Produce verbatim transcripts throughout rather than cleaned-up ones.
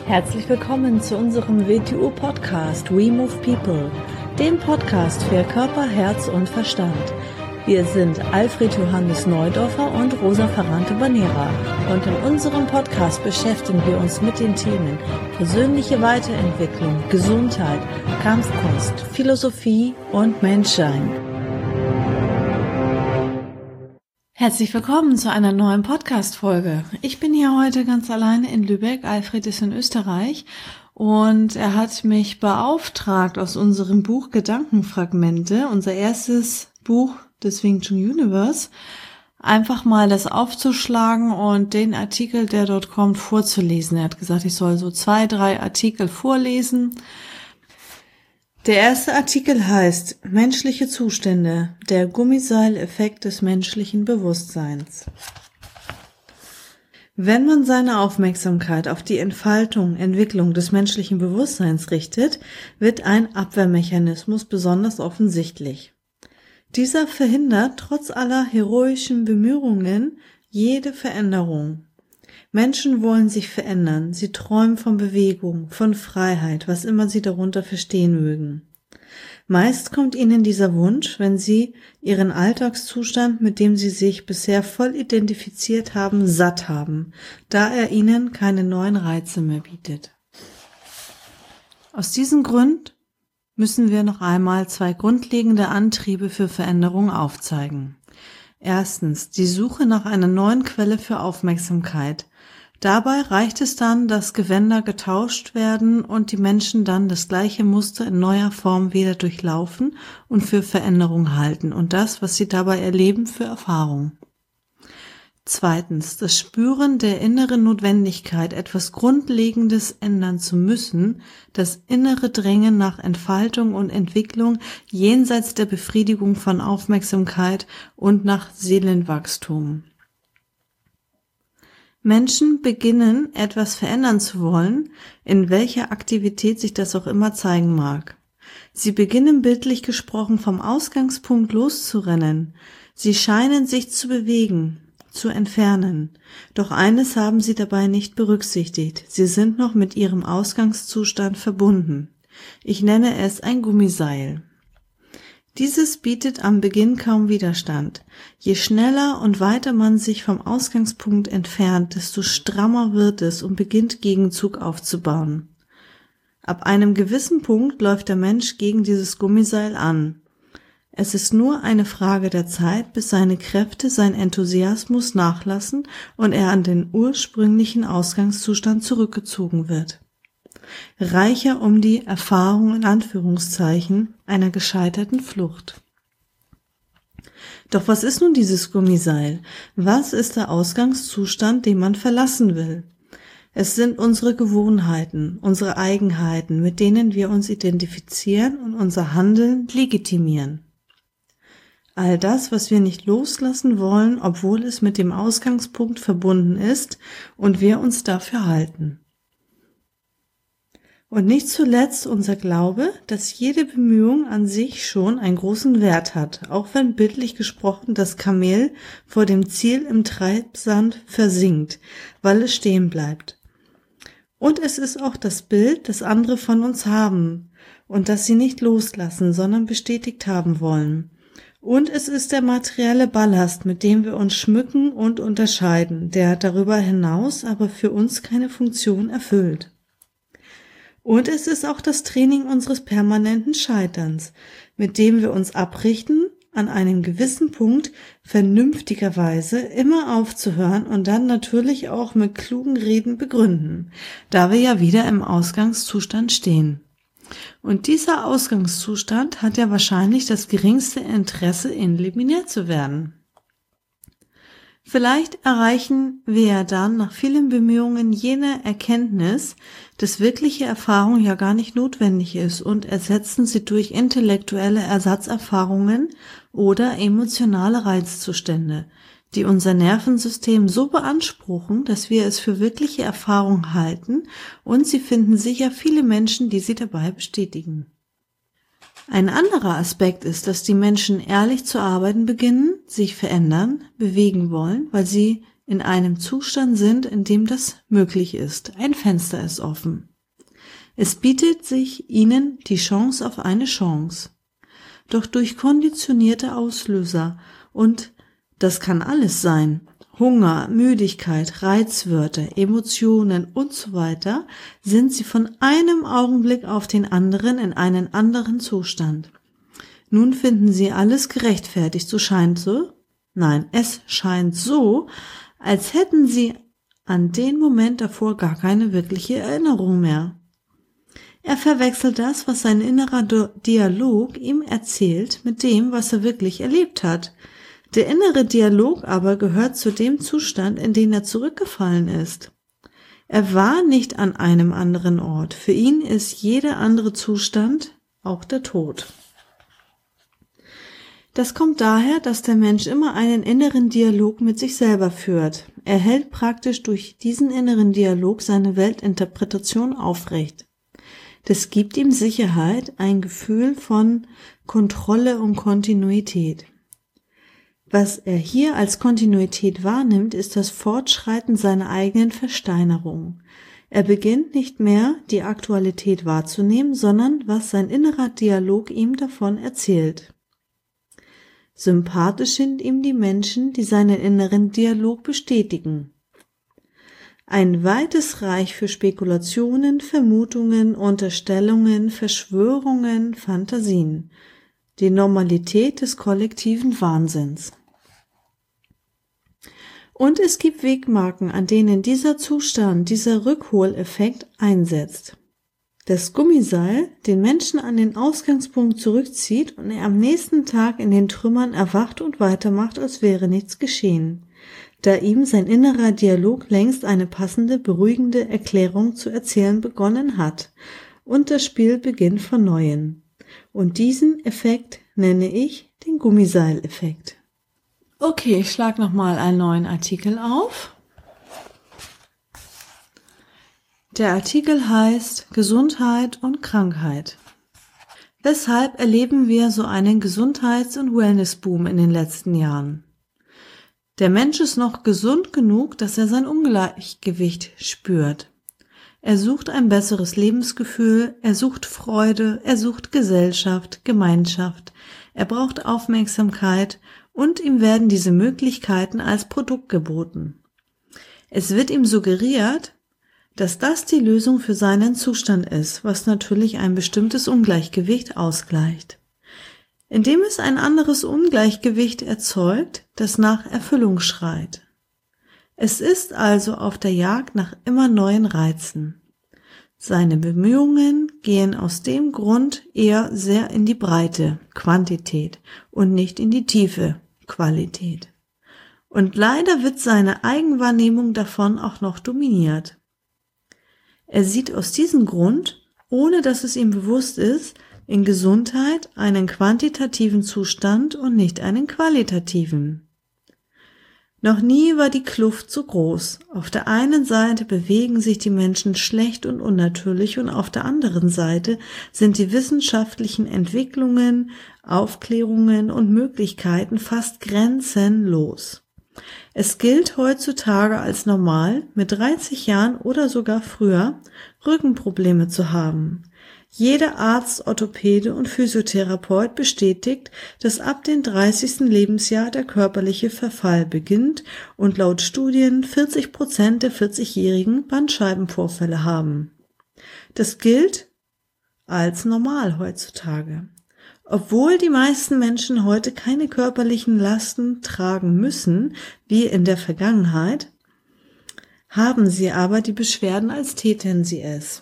Herzlich willkommen zu unserem W T U-Podcast We Move People, dem Podcast für Körper, Herz und Verstand. Wir sind Alfred Johannes Neudorfer und Rosa Ferrante-Banera und in unserem Podcast beschäftigen wir uns mit den Themen persönliche Weiterentwicklung, Gesundheit, Kampfkunst, Philosophie und Menschsein. Herzlich willkommen zu einer neuen Podcast-Folge. Ich bin hier heute ganz alleine in Lübeck, Alfred ist in Österreich und er hat mich beauftragt, aus unserem Buch Gedankenfragmente, unser erstes Buch des Wing Chun Universe, einfach mal das aufzuschlagen und den Artikel, der dort kommt, vorzulesen. Er hat gesagt, ich soll so zwei, drei Artikel vorlesen. Der erste Artikel heißt Menschliche Zustände, der Gummiseileffekt des menschlichen Bewusstseins. Wenn man seine Aufmerksamkeit auf die Entfaltung, Entwicklung des menschlichen Bewusstseins richtet, wird ein Abwehrmechanismus besonders offensichtlich. Dieser verhindert trotz aller heroischen Bemühungen jede Veränderung. Menschen wollen sich verändern, sie träumen von Bewegung, von Freiheit, was immer sie darunter verstehen mögen. Meist kommt ihnen dieser Wunsch, wenn sie ihren Alltagszustand, mit dem sie sich bisher voll identifiziert haben, satt haben, da er ihnen keine neuen Reize mehr bietet. Aus diesem Grund müssen wir noch einmal zwei grundlegende Antriebe für Veränderung aufzeigen. Erstens, die Suche nach einer neuen Quelle für Aufmerksamkeit. Dabei reicht es dann, dass Gewänder getauscht werden und die Menschen dann das gleiche Muster in neuer Form wieder durchlaufen und für Veränderung halten und das, was sie dabei erleben, für Erfahrung. Zweitens, das Spüren der inneren Notwendigkeit, etwas Grundlegendes ändern zu müssen, das innere Drängen nach Entfaltung und Entwicklung jenseits der Befriedigung von Aufmerksamkeit und nach Seelenwachstum. Menschen beginnen, etwas verändern zu wollen, in welcher Aktivität sich das auch immer zeigen mag. Sie beginnen bildlich gesprochen vom Ausgangspunkt loszurennen. Sie scheinen sich zu bewegen, zu entfernen. Doch eines haben sie dabei nicht berücksichtigt. Sie sind noch mit ihrem Ausgangszustand verbunden. Ich nenne es ein Gummiseil. Dieses bietet am Beginn kaum Widerstand. Je schneller und weiter man sich vom Ausgangspunkt entfernt, desto strammer wird es und beginnt Gegenzug aufzubauen. Ab einem gewissen Punkt läuft der Mensch gegen dieses Gummiseil an. Es ist nur eine Frage der Zeit, bis seine Kräfte, sein Enthusiasmus nachlassen und er an den ursprünglichen Ausgangszustand zurückgezogen wird. Reicher um die Erfahrung in Anführungszeichen einer gescheiterten Flucht. Doch was ist nun dieses Gummiseil? Was ist der Ausgangszustand, den man verlassen will? Es sind unsere Gewohnheiten, unsere Eigenheiten, mit denen wir uns identifizieren und unser Handeln legitimieren. All das, was wir nicht loslassen wollen, obwohl es mit dem Ausgangspunkt verbunden ist und wir uns dafür halten. Und nicht zuletzt unser Glaube, dass jede Bemühung an sich schon einen großen Wert hat, auch wenn bildlich gesprochen das Kamel vor dem Ziel im Treibsand versinkt, weil es stehen bleibt. Und es ist auch das Bild, das andere von uns haben und das sie nicht loslassen, sondern bestätigt haben wollen. Und es ist der materielle Ballast, mit dem wir uns schmücken und unterscheiden, der darüber hinaus aber für uns keine Funktion erfüllt. Und es ist auch das Training unseres permanenten Scheiterns, mit dem wir uns abrichten, an einem gewissen Punkt vernünftigerweise immer aufzuhören und dann natürlich auch mit klugen Reden begründen, da wir ja wieder im Ausgangszustand stehen. Und dieser Ausgangszustand hat ja wahrscheinlich das geringste Interesse, eliminert zu werden. Vielleicht erreichen wir ja dann nach vielen Bemühungen jene Erkenntnis, dass wirkliche Erfahrung ja gar nicht notwendig ist und ersetzen sie durch intellektuelle Ersatzerfahrungen oder emotionale Reizzustände, die unser Nervensystem so beanspruchen, dass wir es für wirkliche Erfahrung halten und sie finden sicher viele Menschen, die sie dabei bestätigen. Ein anderer Aspekt ist, dass die Menschen ehrlich zu arbeiten beginnen, sich verändern, bewegen wollen, weil sie in einem Zustand sind, in dem das möglich ist. Ein Fenster ist offen. Es bietet sich ihnen die Chance auf eine Chance. Doch durch konditionierte Auslöser, und das kann alles sein, Hunger, Müdigkeit, Reizwörter, Emotionen und so weiter, sind sie von einem Augenblick auf den anderen in einen anderen Zustand. Nun finden sie alles gerechtfertigt, so scheint so. Nein, es scheint so, als hätten sie an den Moment davor gar keine wirkliche Erinnerung mehr. Er verwechselt das, was sein innerer Dialog ihm erzählt, mit dem, was er wirklich erlebt hat. Der innere Dialog aber gehört zu dem Zustand, in den er zurückgefallen ist. Er war nicht an einem anderen Ort. Für ihn ist jeder andere Zustand auch der Tod. Das kommt daher, dass der Mensch immer einen inneren Dialog mit sich selber führt. Er hält praktisch durch diesen inneren Dialog seine Weltinterpretation aufrecht. Das gibt ihm Sicherheit, ein Gefühl von Kontrolle und Kontinuität. Was er hier als Kontinuität wahrnimmt, ist das Fortschreiten seiner eigenen Versteinerung. Er beginnt nicht mehr, die Aktualität wahrzunehmen, sondern was sein innerer Dialog ihm davon erzählt. Sympathisch sind ihm die Menschen, die seinen inneren Dialog bestätigen. Ein weites Reich für Spekulationen, Vermutungen, Unterstellungen, Verschwörungen, Fantasien. Die Normalität des kollektiven Wahnsinns. Und es gibt Wegmarken, an denen dieser Zustand, dieser Rückholeffekt einsetzt. Das Gummiseil den Menschen an den Ausgangspunkt zurückzieht und er am nächsten Tag in den Trümmern erwacht und weitermacht, als wäre nichts geschehen, da ihm sein innerer Dialog längst eine passende, beruhigende Erklärung zu erzählen begonnen hat und das Spiel beginnt von Neuem. Und diesen Effekt nenne ich den Gummiseileffekt. Okay, ich schlage nochmal einen neuen Artikel auf. Der Artikel heißt Gesundheit und Krankheit. Weshalb erleben wir so einen Gesundheits- und Wellnessboom in den letzten Jahren? Der Mensch ist noch gesund genug, dass er sein Ungleichgewicht spürt. Er sucht ein besseres Lebensgefühl, er sucht Freude, er sucht Gesellschaft, Gemeinschaft, er braucht Aufmerksamkeit und ihm werden diese Möglichkeiten als Produkt geboten. Es wird ihm suggeriert, dass das die Lösung für seinen Zustand ist, was natürlich ein bestimmtes Ungleichgewicht ausgleicht. Indem es ein anderes Ungleichgewicht erzeugt, das nach Erfüllung schreit. Es ist also auf der Jagd nach immer neuen Reizen. Seine Bemühungen gehen aus dem Grund eher sehr in die Breite, Quantität, und nicht in die Tiefe, Qualität. Und leider wird seine Eigenwahrnehmung davon auch noch dominiert. Er sieht aus diesem Grund, ohne dass es ihm bewusst ist, in Gesundheit einen quantitativen Zustand und nicht einen qualitativen. Noch nie war die Kluft so groß. Auf der einen Seite bewegen sich die Menschen schlecht und unnatürlich und auf der anderen Seite sind die wissenschaftlichen Entwicklungen, Aufklärungen und Möglichkeiten fast grenzenlos. Es gilt heutzutage als normal, mit dreißig Jahren oder sogar früher Rückenprobleme zu haben. Jeder Arzt, Orthopäde und Physiotherapeut bestätigt, dass ab dem dreißigsten Lebensjahr der körperliche Verfall beginnt und laut Studien vierzig Prozent der vierzigjährigen Bandscheibenvorfälle haben. Das gilt als normal heutzutage. Obwohl die meisten Menschen heute keine körperlichen Lasten tragen müssen, wie in der Vergangenheit, haben sie aber die Beschwerden, als täten sie es.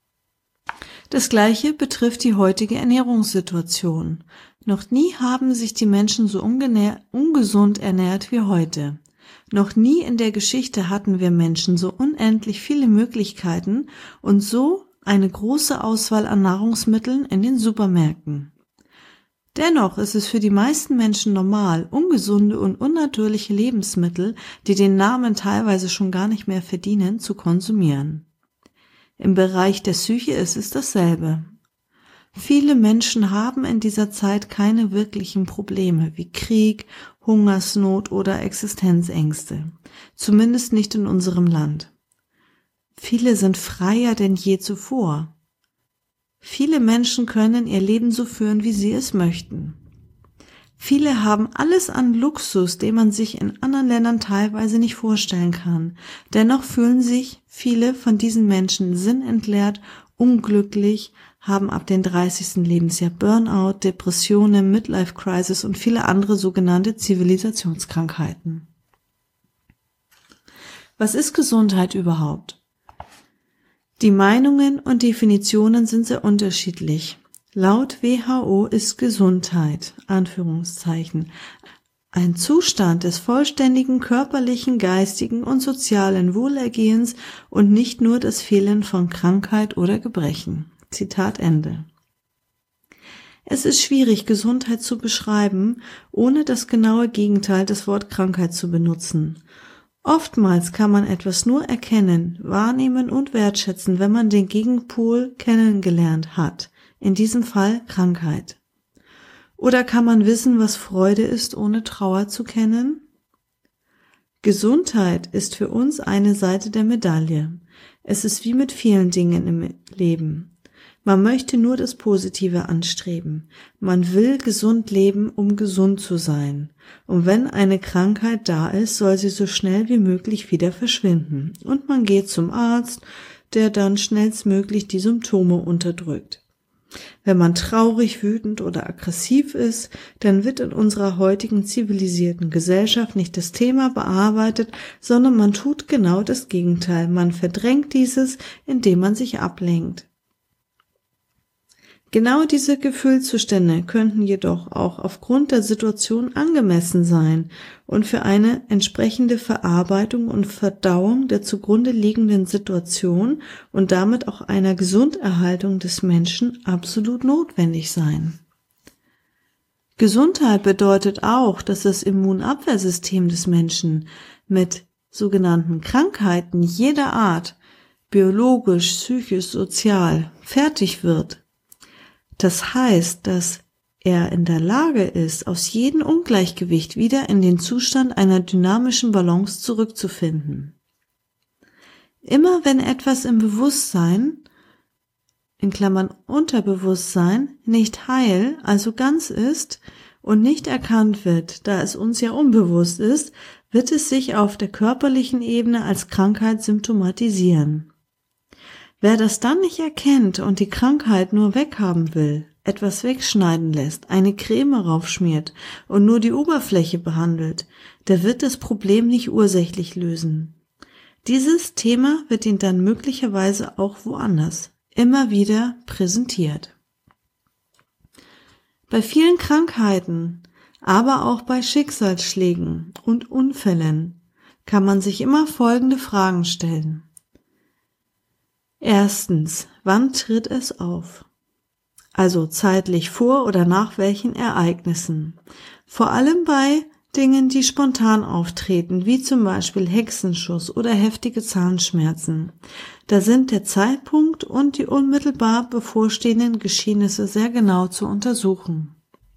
Das Gleiche betrifft die heutige Ernährungssituation. Noch nie haben sich die Menschen so ungesund ernährt wie heute. Noch nie in der Geschichte hatten wir Menschen so unendlich viele Möglichkeiten und so eine große Auswahl an Nahrungsmitteln in den Supermärkten. Dennoch ist es für die meisten Menschen normal, ungesunde und unnatürliche Lebensmittel, die den Namen teilweise schon gar nicht mehr verdienen, zu konsumieren. Im Bereich der Psyche ist es dasselbe. Viele Menschen haben in dieser Zeit keine wirklichen Probleme wie Krieg, Hungersnot oder Existenzängste. Zumindest nicht in unserem Land. Viele sind freier denn je zuvor. Viele Menschen können ihr Leben so führen, wie sie es möchten. Viele haben alles an Luxus, den man sich in anderen Ländern teilweise nicht vorstellen kann. Dennoch fühlen sich viele von diesen Menschen sinnentleert, unglücklich, haben ab dem dreißigsten Lebensjahr Burnout, Depressionen, Midlife Crisis und viele andere sogenannte Zivilisationskrankheiten. Was ist Gesundheit überhaupt? Die Meinungen und Definitionen sind sehr unterschiedlich. Laut W H O ist Gesundheit, Anführungszeichen, ein Zustand des vollständigen körperlichen, geistigen und sozialen Wohlergehens und nicht nur das Fehlen von Krankheit oder Gebrechen. Zitat Ende. Es ist schwierig, Gesundheit zu beschreiben, ohne das genaue Gegenteil des Wort Krankheit zu benutzen. Oftmals kann man etwas nur erkennen, wahrnehmen und wertschätzen, wenn man den Gegenpol kennengelernt hat. In diesem Fall Krankheit. Oder kann man wissen, was Freude ist, ohne Trauer zu kennen? Gesundheit ist für uns eine Seite der Medaille. Es ist wie mit vielen Dingen im Leben. Man möchte nur das Positive anstreben. Man will gesund leben, um gesund zu sein. Und wenn eine Krankheit da ist, soll sie so schnell wie möglich wieder verschwinden. Und man geht zum Arzt, der dann schnellstmöglich die Symptome unterdrückt. Wenn man traurig, wütend oder aggressiv ist, dann wird in unserer heutigen zivilisierten Gesellschaft nicht das Thema bearbeitet, sondern man tut genau das Gegenteil. Man verdrängt dieses, indem man sich ablenkt. Genau diese Gefühlszustände könnten jedoch auch aufgrund der Situation angemessen sein und für eine entsprechende Verarbeitung und Verdauung der zugrunde liegenden Situation und damit auch einer Gesunderhaltung des Menschen absolut notwendig sein. Gesundheit bedeutet auch, dass das Immunabwehrsystem des Menschen mit sogenannten Krankheiten jeder Art, biologisch, psychisch, sozial, fertig wird. Das heißt, dass er in der Lage ist, aus jedem Ungleichgewicht wieder in den Zustand einer dynamischen Balance zurückzufinden. Immer wenn etwas im Bewusstsein, in Klammern Unterbewusstsein, nicht heil, also ganz ist und nicht erkannt wird, da es uns ja unbewusst ist, wird es sich auf der körperlichen Ebene als Krankheit symptomatisieren. Wer das dann nicht erkennt und die Krankheit nur weghaben will, etwas wegschneiden lässt, eine Creme raufschmiert und nur die Oberfläche behandelt, der wird das Problem nicht ursächlich lösen. Dieses Thema wird ihn dann möglicherweise auch woanders immer wieder präsentiert. Bei vielen Krankheiten, aber auch bei Schicksalsschlägen und Unfällen kann man sich immer folgende Fragen stellen. Erstens, wann tritt es auf? Also zeitlich vor oder nach welchen Ereignissen? Vor allem bei Dingen, die spontan auftreten, wie zum Beispiel Hexenschuss oder heftige Zahnschmerzen. Da sind der Zeitpunkt und die unmittelbar bevorstehenden Geschehnisse sehr genau zu untersuchen.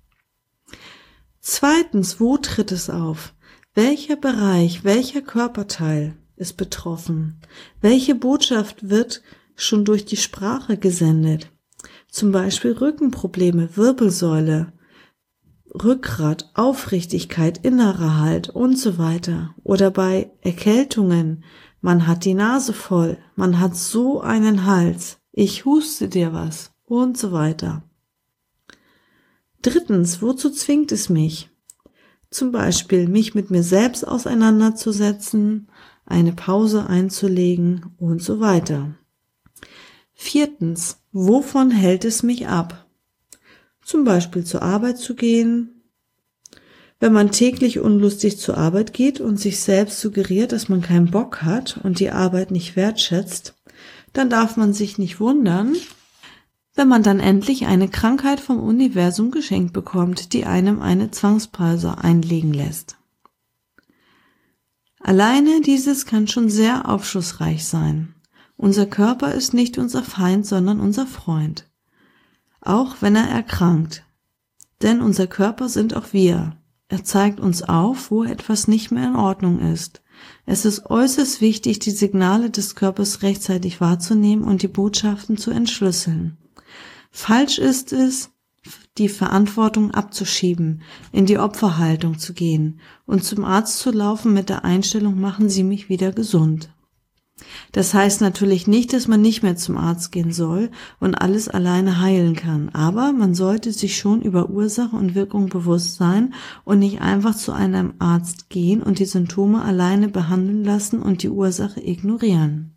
Zweitens, wo tritt es auf? Welcher Bereich, welcher Körperteil ist betroffen? Welche Botschaft wird schon durch die Sprache gesendet? Zum Beispiel Rückenprobleme, Wirbelsäule, Rückgrat, Aufrichtigkeit, innerer Halt und so weiter. Oder bei Erkältungen, man hat die Nase voll, man hat so einen Hals, ich huste dir was und so weiter. Drittens, wozu zwingt es mich? Zum Beispiel, mich mit mir selbst auseinanderzusetzen, eine Pause einzulegen und so weiter. Viertens, wovon hält es mich ab? Zum Beispiel zur Arbeit zu gehen. Wenn man täglich unlustig zur Arbeit geht und sich selbst suggeriert, dass man keinen Bock hat und die Arbeit nicht wertschätzt, dann darf man sich nicht wundern, wenn man dann endlich eine Krankheit vom Universum geschenkt bekommt, die einem eine Zwangspause einlegen lässt. Alleine dieses kann schon sehr aufschlussreich sein. Unser Körper ist nicht unser Feind, sondern unser Freund. auch wenn er erkrankt. Denn unser Körper sind auch wir. Er zeigt uns auf, wo etwas nicht mehr in Ordnung ist. Es ist äußerst wichtig, die Signale des Körpers rechtzeitig wahrzunehmen und die Botschaften zu entschlüsseln. Falsch ist es, die Verantwortung abzuschieben, in die Opferhaltung zu gehen und zum Arzt zu laufen mit der Einstellung, machen Sie mich wieder gesund. Das heißt natürlich nicht, dass man nicht mehr zum Arzt gehen soll und alles alleine heilen kann, aber man sollte sich schon über Ursache und Wirkung bewusst sein und nicht einfach zu einem Arzt gehen und die Symptome alleine behandeln lassen und die Ursache ignorieren.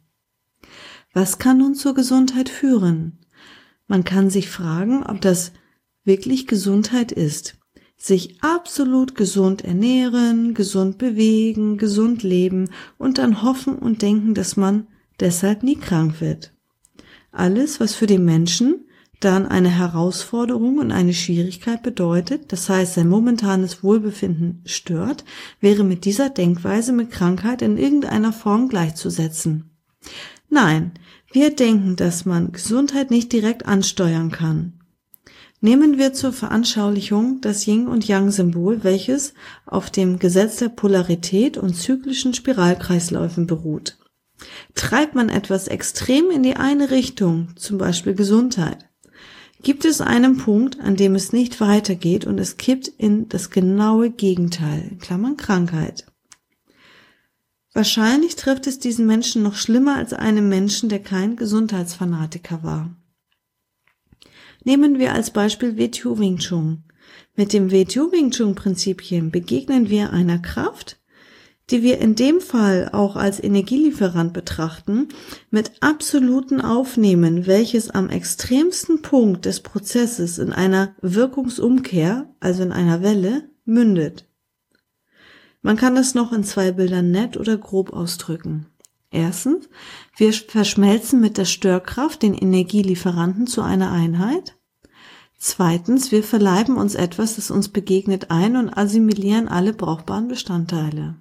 Was kann nun zur Gesundheit führen? Man kann sich fragen, ob das wirklich Gesundheit ist. Sich absolut gesund ernähren, gesund bewegen, gesund leben und dann hoffen und denken, dass man deshalb nie krank wird. Alles, was für den Menschen dann eine Herausforderung und eine Schwierigkeit bedeutet, das heißt sein momentanes Wohlbefinden stört, wäre mit dieser Denkweise mit Krankheit in irgendeiner Form gleichzusetzen. Nein, wir denken, dass man Gesundheit nicht direkt ansteuern kann. Nehmen wir zur Veranschaulichung das Yin- und Yang-Symbol, welches auf dem Gesetz der Polarität und zyklischen Spiralkreisläufen beruht. Treibt man etwas extrem in die eine Richtung, zum Beispiel Gesundheit, gibt es einen Punkt, an dem es nicht weitergeht und es kippt in das genaue Gegenteil, in Klammern Krankheit. Wahrscheinlich trifft es diesen Menschen noch schlimmer als einen Menschen, der kein Gesundheitsfanatiker war. Nehmen wir als Beispiel W T U Wing Chun. Mit dem W T U Wing Chun Prinzipien begegnen wir einer Kraft, die wir in dem Fall auch als Energielieferant betrachten, mit absoluten Aufnehmen, welches am extremsten Punkt des Prozesses in einer Wirkungsumkehr, also in einer Welle, mündet. Man kann das noch in zwei Bildern nett oder grob ausdrücken. Erstens, wir verschmelzen mit der Störkraft den Energielieferanten zu einer Einheit. Zweitens, wir verleiben uns etwas, das uns begegnet, ein und assimilieren alle brauchbaren Bestandteile.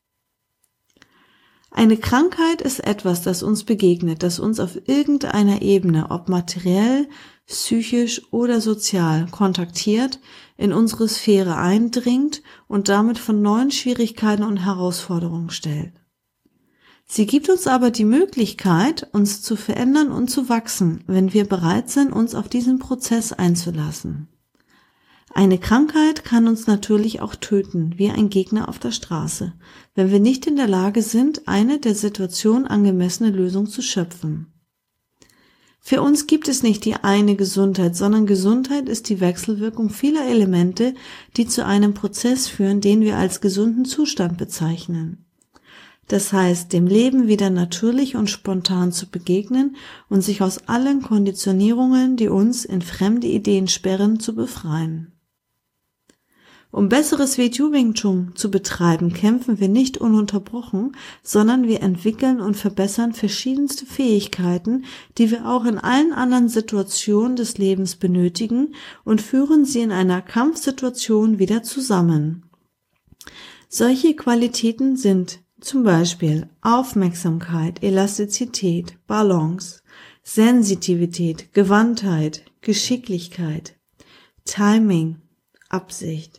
Eine Krankheit ist etwas, das uns begegnet, das uns auf irgendeiner Ebene, ob materiell, psychisch oder sozial, kontaktiert, in unsere Sphäre eindringt und damit von neuen Schwierigkeiten und Herausforderungen stellt. Sie gibt uns aber die Möglichkeit, uns zu verändern und zu wachsen, wenn wir bereit sind, uns auf diesen Prozess einzulassen. Eine Krankheit kann uns natürlich auch töten, wie ein Gegner auf der Straße, wenn wir nicht in der Lage sind, eine der Situation angemessene Lösung zu schöpfen. Für uns gibt es nicht die eine Gesundheit, sondern Gesundheit ist die Wechselwirkung vieler Elemente, die zu einem Prozess führen, den wir als gesunden Zustand bezeichnen. Das heißt, dem Leben wieder natürlich und spontan zu begegnen und sich aus allen Konditionierungen, die uns in fremde Ideen sperren, zu befreien. Um besseres W T U Wing Chun zu betreiben, kämpfen wir nicht ununterbrochen, sondern wir entwickeln und verbessern verschiedenste Fähigkeiten, die wir auch in allen anderen Situationen des Lebens benötigen und führen sie in einer Kampfsituation wieder zusammen. Solche Qualitäten sind zum Beispiel Aufmerksamkeit, Elastizität, Balance, Sensitivität, Gewandtheit, Geschicklichkeit, Timing, Absicht.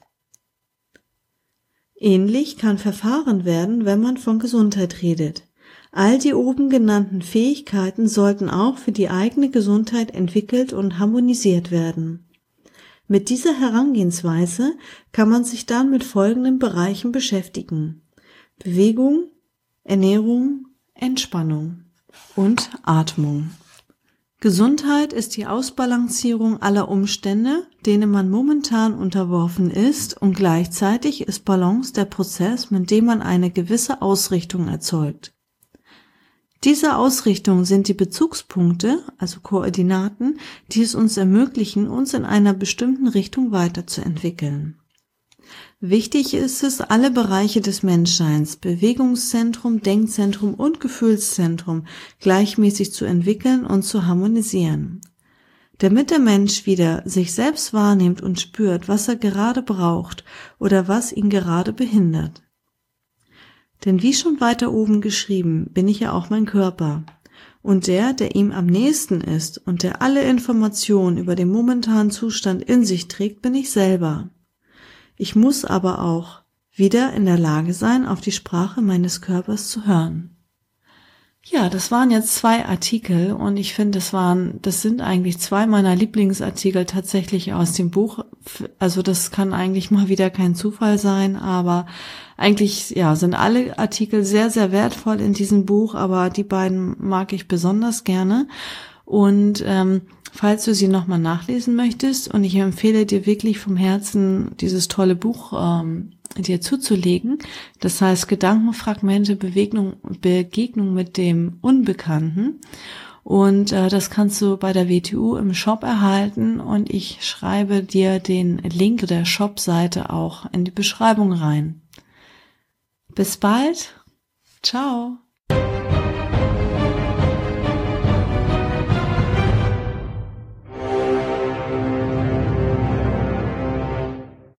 Ähnlich kann verfahren werden, wenn man von Gesundheit redet. All die oben genannten Fähigkeiten sollten auch für die eigene Gesundheit entwickelt und harmonisiert werden. Mit dieser Herangehensweise kann man sich dann mit folgenden Bereichen beschäftigen: Bewegung, Ernährung, Entspannung und Atmung. Gesundheit ist die Ausbalancierung aller Umstände, denen man momentan unterworfen ist, und gleichzeitig ist Balance der Prozess, mit dem man eine gewisse Ausrichtung erzeugt. Diese Ausrichtung sind die Bezugspunkte, also Koordinaten, die es uns ermöglichen, uns in einer bestimmten Richtung weiterzuentwickeln. Wichtig ist es, alle Bereiche des Menschseins, Bewegungszentrum, Denkzentrum und Gefühlszentrum, gleichmäßig zu entwickeln und zu harmonisieren. Damit der Mensch wieder sich selbst wahrnimmt und spürt, was er gerade braucht oder was ihn gerade behindert. Denn wie schon weiter oben geschrieben, bin ich ja auch mein Körper. Und der, der ihm am nächsten ist und der alle Informationen über den momentanen Zustand in sich trägt, bin ich selber. Ich muss aber auch wieder in der Lage sein, auf die Sprache meines Körpers zu hören. Ja, das waren jetzt zwei Artikel und ich finde, das waren, das sind eigentlich zwei meiner Lieblingsartikel tatsächlich aus dem Buch. Also das kann eigentlich mal wieder kein Zufall sein, aber eigentlich, ja, sind alle Artikel sehr, sehr wertvoll in diesem Buch, aber die beiden mag ich besonders gerne. Und ähm, falls du sie nochmal nachlesen möchtest, und ich empfehle dir wirklich vom Herzen, dieses tolle Buch ähm, dir zuzulegen, das heißt Gedankenfragmente, Bewegung, Begegnung mit dem Unbekannten, und äh, das kannst du bei der W T U im Shop erhalten, und ich schreibe dir den Link zu der Shop-Seite auch in die Beschreibung rein. Bis bald, ciao!